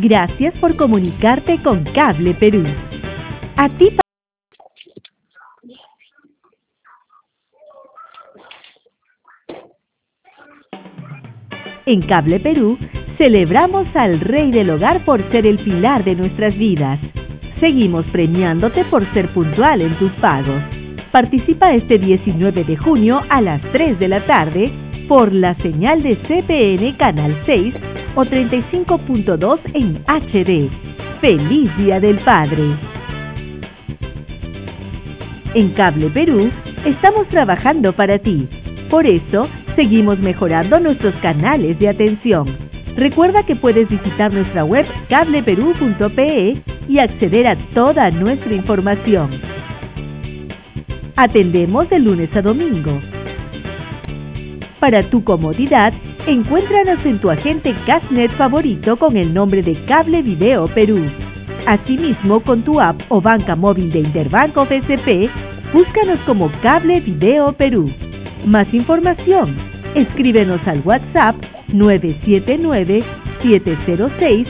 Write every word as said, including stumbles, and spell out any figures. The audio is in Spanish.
Gracias por comunicarte con Cable Perú. A ti. En Cable Perú, celebramos al Rey del Hogar por ser el pilar de nuestras vidas. Seguimos premiándote por ser puntual en tus pagos. Participa este diecinueve de junio a las tres de la tarde por la señal de C P N Canal seis o treinta y cinco punto dos en H D. ¡Feliz Día del Padre! En Cable Perú, estamos trabajando para ti. Por eso, seguimos mejorando nuestros canales de atención. Recuerda que puedes visitar nuestra web cable perú punto pe y acceder a toda nuestra información. Atendemos de lunes a domingo. Para tu comodidad, encuéntranos en tu agente Cashnet favorito con el nombre de Cable Video Perú. Asimismo, con tu app o banca móvil de Interbanco B C P, búscanos como Cable Video Perú. Más información, escríbenos al WhatsApp nueve siete nueve, siete cero seis,